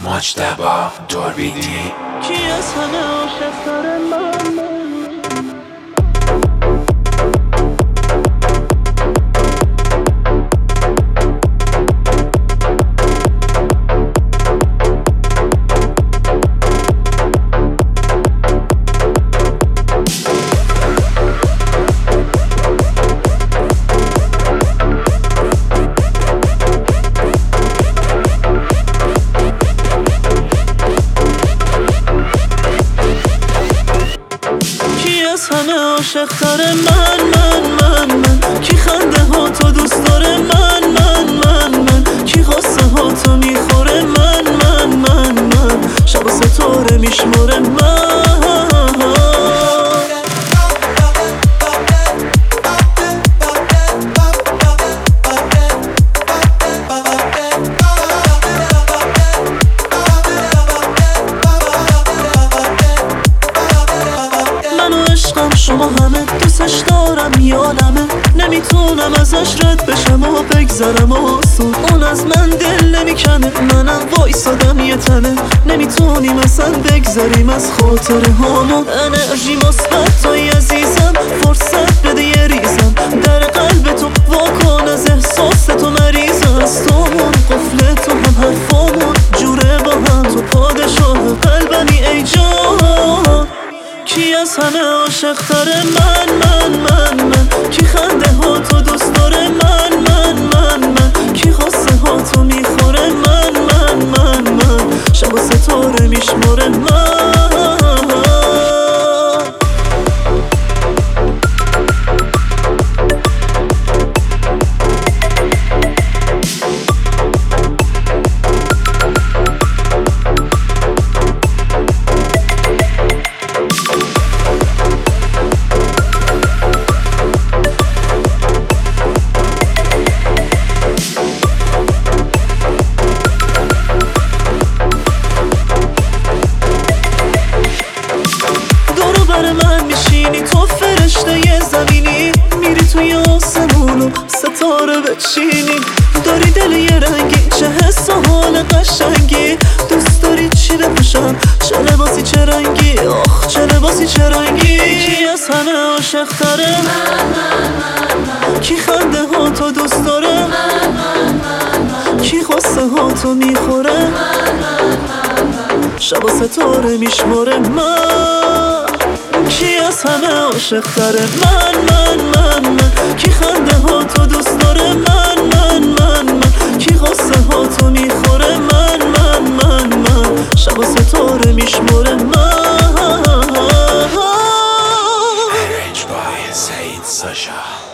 مجتبی دوربیدی. کی از همه عاشق داره من همه عاشق داره من کی خنده ها تو دوست داره من کی غصه ها تو میخوره من شب و ستاره میشموره شما همه دوستش دارم یادمه نمیتونم ازش رد بشم و بگذرم آسون اون از من دل نمیکنه منم وایسادم یه تنه نمیتونیم اصلا بگذریم از خاطره هامون انرژی مثبت توی عزیزم فرصت بده یه ریزم در قلب تو واکن از احساس تو مریضم از تومون قفل تو هم حرفامون جوره با هم تو پادشاه قلبمی ای جان کی از همه عاشق داره من کی خنده ها تو دوست داره من کی غصه ها تو میخوره من شب و ستاره میشموره من میشینی تو فرشته ی زمینی میری توی آسمون و ستاره بچینی داری دل یه رنگی چه حس و حال قشنگی دوست داری چی بپوشم چه لباسی چه رنگی آخ چه لباسی چه رنگی کی از همه عاشق داره کی خنده ها تو دوست داره کی غصه ها تو میخوره شب و ستاره میشموره کی از همه عاشق داره من کی خنده ها تو دوست داره من کی غصه ها تو میخوره من شب و ستاره میشموره Arranged by Said Sasha.